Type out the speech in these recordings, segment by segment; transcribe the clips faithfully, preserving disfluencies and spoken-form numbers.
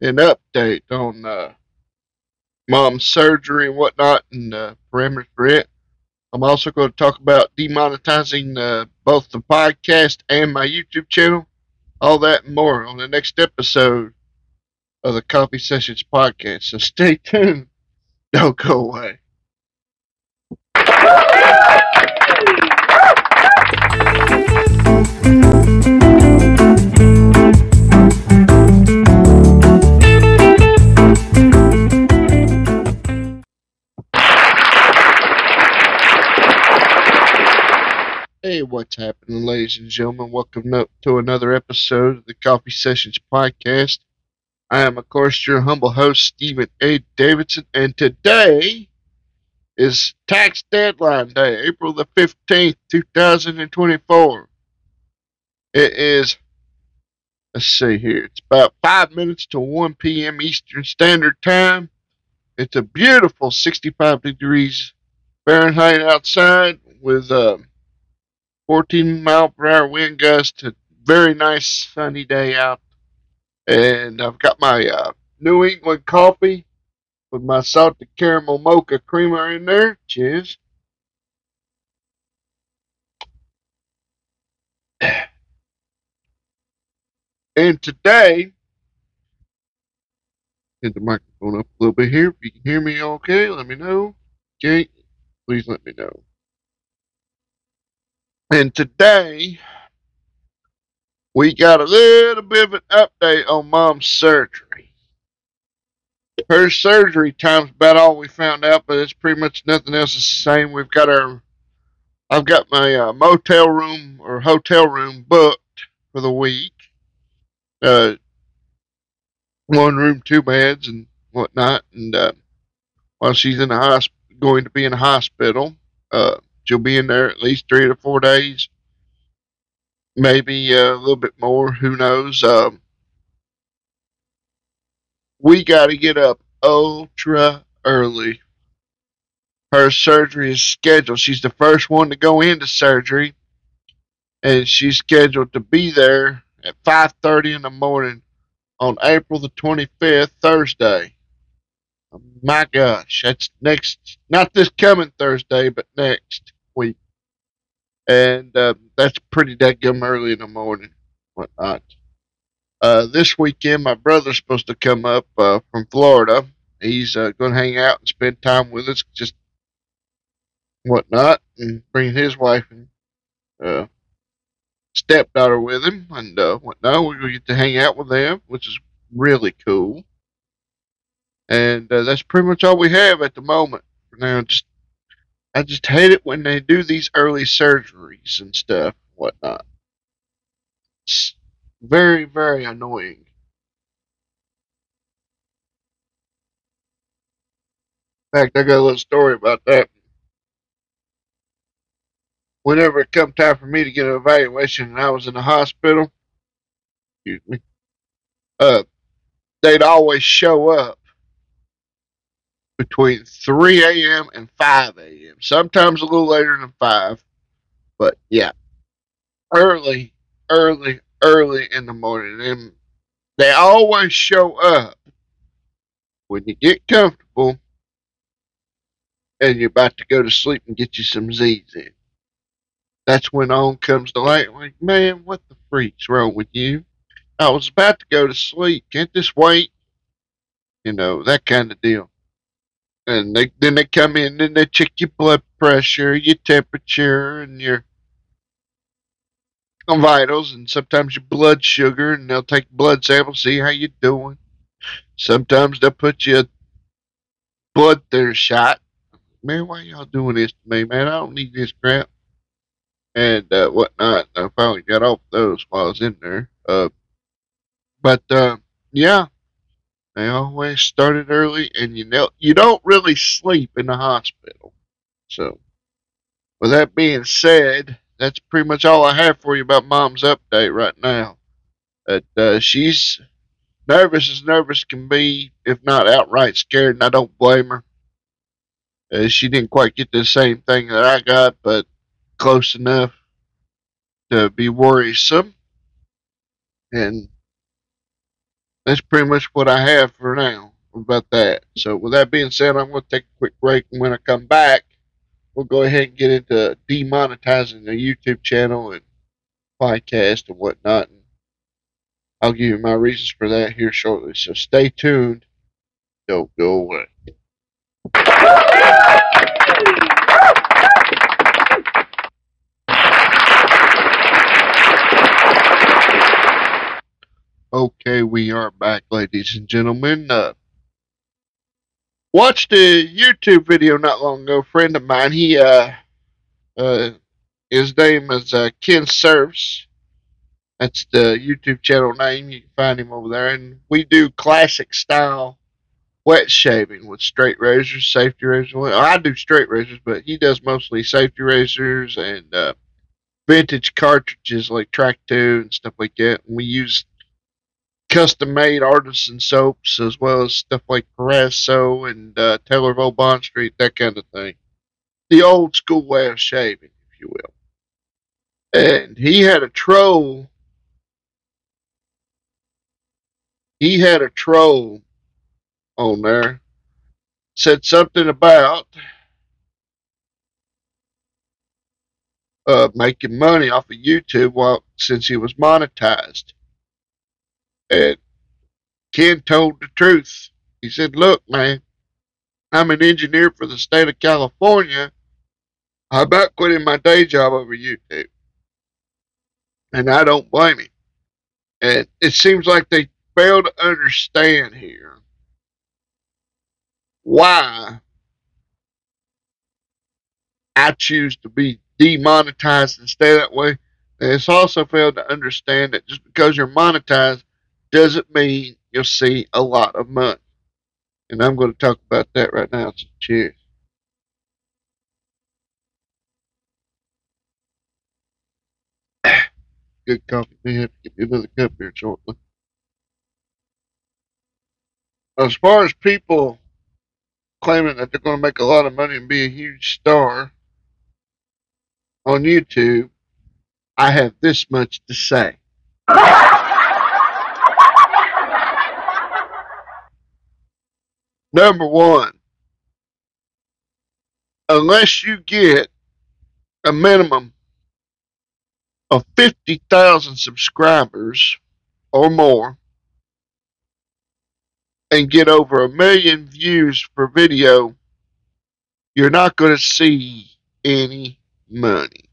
an update on uh, mom's surgery and whatnot and uh, parameters for it. I'm also going to talk about demonetizing uh, both the podcast and my YouTube channel. All that and more on the next episode of the Coffee Sessions podcast. So stay tuned. Don't go away. Hey, what's happening, ladies and gentlemen? Welcome to another episode of the Coffee Sessions podcast. I am, of course, your humble host, Stephen A. Davidson, and today is tax deadline day, April the fifteenth, two thousand twenty-four. It is, let's see here, it's about five minutes to one p.m. Eastern Standard Time. It's a beautiful sixty-five degrees Fahrenheit outside with uh, fourteen mile per hour wind gust. A very nice sunny day out. And I've got my uh, New England coffee with my salted caramel mocha creamer in there. Cheers. And today, get the microphone up a little bit here. If you can hear me okay, let me know. Okay, please let me know. And today, we got a little bit of an update on Mom's surgery. Her surgery time's about all we found out, but it's pretty much nothing else is the same. We've got our, I've got my uh, motel room or hotel room booked for the week. Uh, one room, two beds, and whatnot. And uh, while she's in the hosp- going to be in the hospital, uh, she'll be in there at least three to four days, maybe uh, a little bit more. Who knows? Um, we got to get up ultra early. Her surgery is scheduled. She's the first one to go into surgery, and she's scheduled to be there at five thirty in the morning on April the twenty-fifth, Thursday. Oh, my gosh, that's next, not this coming Thursday, but next week. And uh, that's pretty dadgum early in the morning, whatnot. Uh, this weekend, my brother's supposed to come up uh, from Florida. He's uh, going to hang out and spend time with us, just whatnot, and bring his wife and uh, stepdaughter with him, and uh, whatnot. We're going to get to hang out with them, which is really cool. And uh, that's pretty much all we have at the moment for now. Just I just hate it when they do these early surgeries and stuff, and whatnot. It's very, very annoying. In fact, I got a little story about that. Whenever it come time for me to get an evaluation and I was in the hospital, excuse me, uh, they'd always show up between three a.m. and five a.m. Sometimes a little later than five, but yeah, early, early, early in the morning. And they always show up when you get comfortable and you're about to go to sleep and get you some Z's in. That's when on comes the light. Like, man, what the freak's wrong with you? I was about to go to sleep. Can't this wait? You know, that kind of deal. And they, then they come in and they check your blood pressure, your temperature, and your vitals, and sometimes your blood sugar, and they'll take blood samples, see how you're doing. Sometimes they'll put you a blood thinner shot. Man, why y'all doing this to me, man? I don't need this crap. And uh, whatnot. I finally got off those while I was in there. Uh, but uh, yeah, they always started early, and you know you don't really sleep in the hospital. So, with that being said, that's pretty much all I have for you about Mom's update right now. But uh, she's nervous as nervous can be, if not outright scared, and I don't blame her. Uh, she didn't quite get the same thing that I got, but close enough to be worrisome. And That's pretty much what I have for now about that. So with that being said, I'm going to take a quick break, and when I come back, we'll go ahead and get into demonetizing the YouTube channel and podcast and whatnot. And I'll give you my reasons for that here shortly. So stay tuned. Don't go away. Okay, we are back, ladies and gentlemen. Uh, watched a YouTube video not long ago. A friend of mine, he, uh, uh, his name is uh, Ken Surfs. That's the YouTube channel name. You can find him over there. And we do classic style wet shaving with straight razors, safety razors. Well, I do straight razors, but he does mostly safety razors and uh, vintage cartridges like Track two and stuff like that. And we use custom made artisan soaps as well as stuff like Parasso and uh, Taylorville Bond Street, that kind of thing. The old school way of shaving, if you will. And he had a troll. He had a troll on there. Said something about uh, making money off of YouTube while since he was monetized. And Ken told the truth. He said, "Look, man, I'm an engineer for the state of California. I about quitting my day job over YouTube, and I don't blame him." And it seems like they fail to understand here why I choose to be demonetized and stay that way. And it's also failed to understand that just because you're monetized doesn't mean you'll see a lot of money. And I'm going to talk about that right now. So cheers. Good coffee. May have to get me another cup here shortly. As far as people claiming that they're going to make a lot of money and be a huge star on YouTube, I have this much to say. Number one, unless you get a minimum of fifty thousand subscribers or more and get over a million views per video, you're not going to see any money.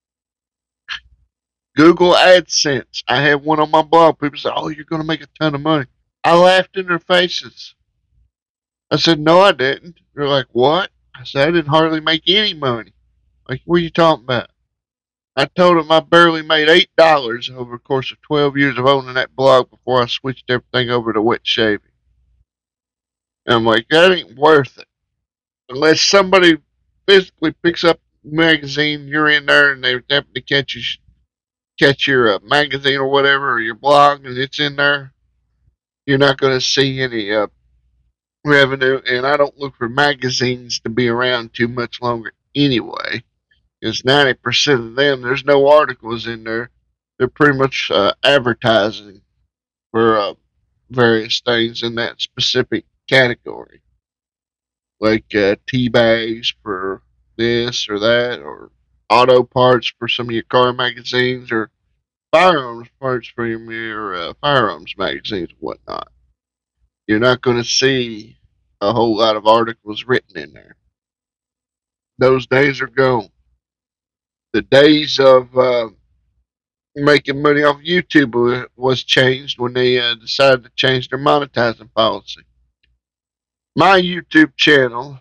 Google AdSense. I have one on my blog. People say, "Oh, you're going to make a ton of money." I laughed in their faces. I said, "No, I didn't." They're like, "What?" I said, "I didn't hardly make any money." Like, what are you talking about? I told them I barely made eight dollars over the course of twelve years of owning that blog before I switched everything over to wet shaving. And I'm like, that ain't worth it. Unless somebody physically picks up a magazine, you're in there and they happen to catch you, catch your uh, magazine or whatever, or your blog, and it's in there, you're not going to see any uh, revenue. And I don't look for magazines to be around too much longer anyway. Because ninety percent of them, there's no articles in there. They're pretty much uh, advertising for uh, various things in that specific category. Like uh, tea bags for this or that, or auto parts for some of your car magazines, or firearms parts for your uh, firearms magazines and whatnot. You're not going to see a whole lot of articles written in there. Those days are gone. The days of uh, making money off YouTube was changed when they uh, decided to change their monetizing policy. My YouTube channel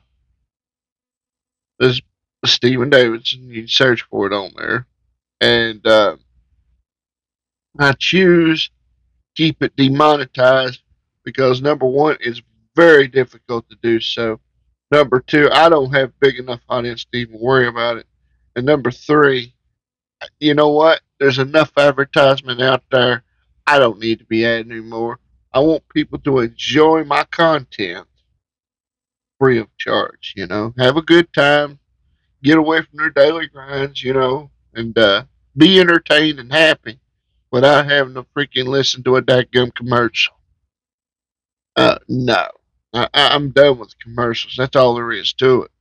is Stephen Davidson. You can search for it on there. And uh, I choose to keep it demonetized because, number one, it's very difficult to do so. Number two, I don't have big enough audience to even worry about it. And number three, you know what? There's enough advertisement out there. I don't need to be adding anymore. I want people to enjoy my content free of charge, you know. Have a good time. Get away from their daily grinds, you know, and uh, be entertained and happy without having to freaking listen to a dadgum commercial. Uh, no. I, I'm done with commercials. That's all there is to it.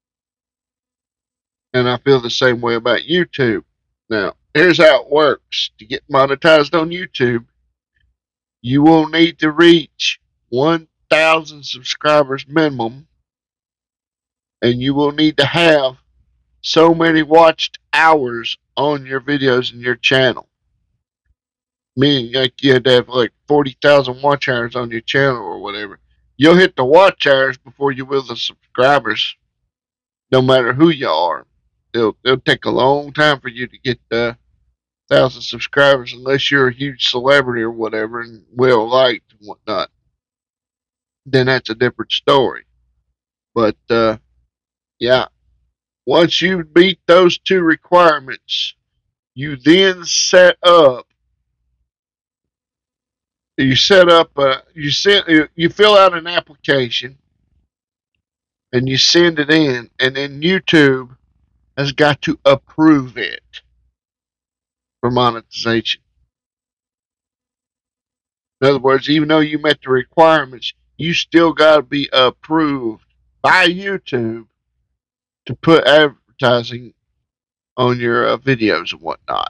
And I feel the same way about YouTube. Now, here's how it works. To get monetized on YouTube, you will need to reach one thousand subscribers minimum, and you will need to have so many watched hours on your videos in your channel. Meaning, like, you had to have like forty thousand watch hours on your channel or whatever. You'll hit the watch hours before you will the subscribers, no matter who you are. It'll, it'll take a long time for you to get the uh, thousand subscribers unless you're a huge celebrity or whatever and well liked and whatnot. Then that's a different story. But uh, yeah, once you beat those two requirements, you then set up. You set up. Uh, you send. You fill out an application, and you send it in, and then YouTube has got to approve it for monetization. In other words, even though you met the requirements, you still got to be approved by YouTube to put advertising on your uh, videos and whatnot.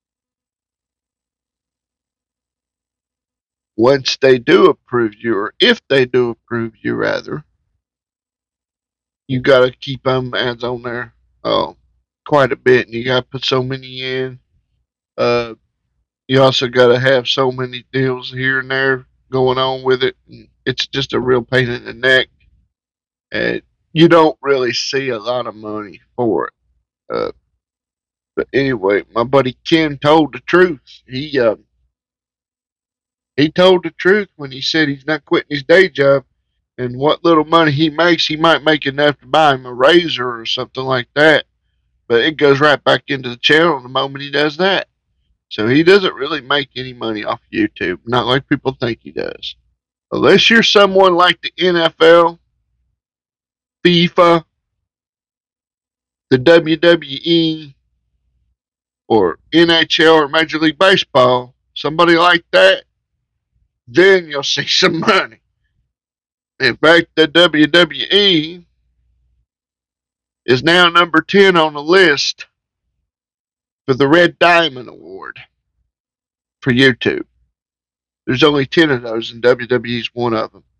Once they do approve you, or if they do approve you, rather, you got to keep them ads on there uh, quite a bit, and you got to put so many in. Uh, you also got to have so many deals here and there going on with it. It's just a real pain in the neck, and you don't really see a lot of money for it. Uh, but anyway, my buddy Ken told the truth. He uh, he told the truth when he said he's not quitting his day job, and what little money he makes, he might make enough to buy him a razor or something like that. But it goes right back into the channel the moment he does that. So he doesn't really make any money off YouTube, not like people think he does. Unless you're someone like the N F L, FIFA, the W W E, or N H L or Major League Baseball, somebody like that, then you'll see some money. In fact, the W W E is now number ten on the list for the Red Diamond Award for YouTube. There's only ten of those, and W W E's one of them.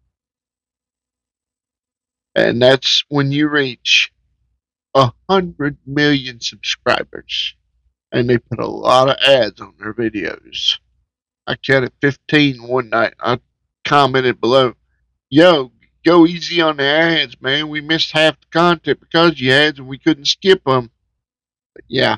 And that's when you reach a hundred million subscribers. And they put a lot of ads on their videos. I counted fifteen one night. I commented below, yo, go easy on the ads, man. We missed half the content because of the ads and we couldn't skip them. But yeah,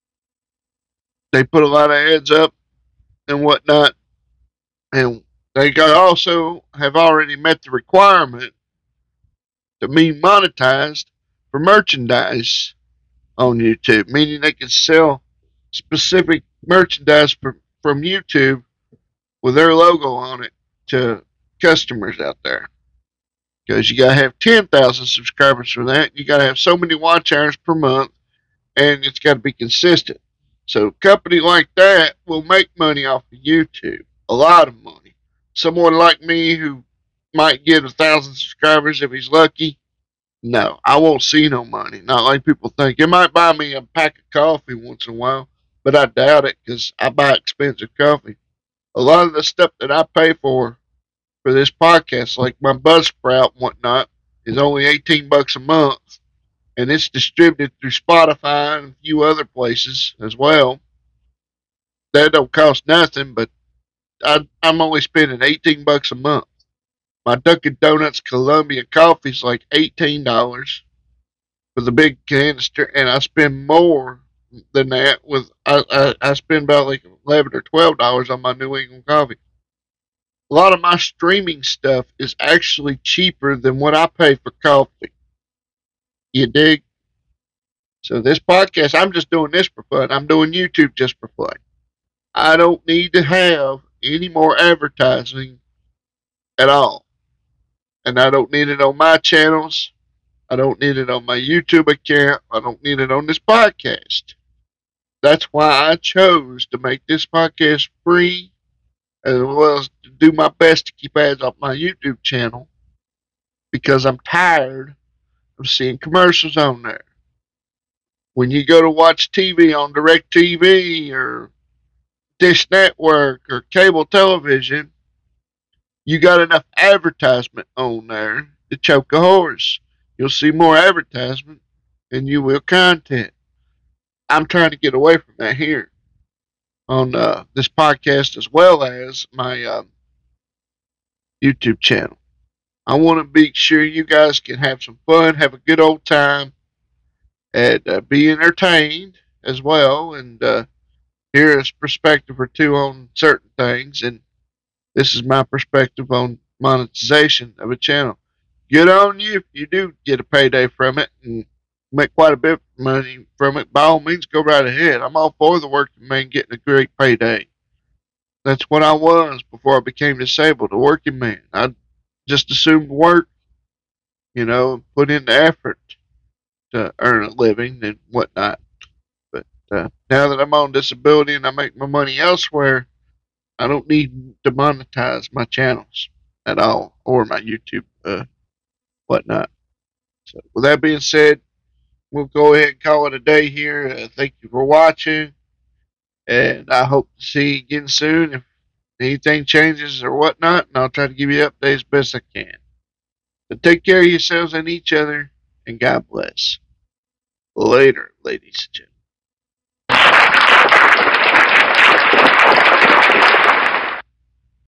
they put a lot of ads up and whatnot. And they also have already met the requirement to be monetized for merchandise on YouTube, meaning they can sell specific merchandise for, from YouTube with their logo on it to customers out there. Because you got to have ten thousand subscribers for that. You got to have so many watch hours per month, and it's got to be consistent. So a company like that will make money off of YouTube, a lot of money. Someone like me who might get a thousand subscribers if he's lucky, no, I won't see no money. Not like people think. It might buy me a pack of coffee once in a while, but I doubt it because I buy expensive coffee. A lot of the stuff that I pay for for this podcast, like my Buzzsprout and whatnot, is only eighteen bucks a month, and it's distributed through Spotify and a few other places as well. That don't cost nothing, but I, I'm only spending eighteen bucks a month. My Dunkin' Donuts Columbia coffee is like eighteen dollars for the big canister, and I spend more than that with I, I, I spend about like eleven or twelve dollars on my New England coffee. A lot of my streaming stuff is actually cheaper than what I pay for coffee. You dig? So this podcast, I'm just doing this for fun. I'm doing YouTube just for fun. I don't need to have any more advertising at all. And I don't need it on my channels. I don't need it on my YouTube account. I don't need it on this podcast. That's why I chose to make this podcast free as well as to do my best to keep ads off my YouTube channel because I'm tired of seeing commercials on there. When you go to watch T V on DirecTV or Dish Network or cable television, you got enough advertisement on there to choke a horse. You'll see more advertisement than you will content. I'm trying to get away from that here on uh, this podcast as well as my uh, YouTube channel. I want to make sure you guys can have some fun, have a good old time, and uh, be entertained as well, and uh, hear a perspective or two on certain things. And this is my perspective on monetization of a channel. Good on you if you do get a payday from it and make quite a bit of money from it. By all means, go right ahead. I'm all for the working man getting a great payday. That's what I was before I became disabled, a working man. I just assumed work, you know, and put in the effort to earn a living and whatnot. But uh, now that I'm on disability and I make my money elsewhere, I don't need to monetize my channels at all or my YouTube uh, whatnot. So with that being said, we'll go ahead and call it a day here. Uh, thank you for watching, and I hope to see you again soon if anything changes or whatnot, and I'll try to give you updates as best I can. So take care of yourselves and each other, and God bless. Later, ladies and gentlemen.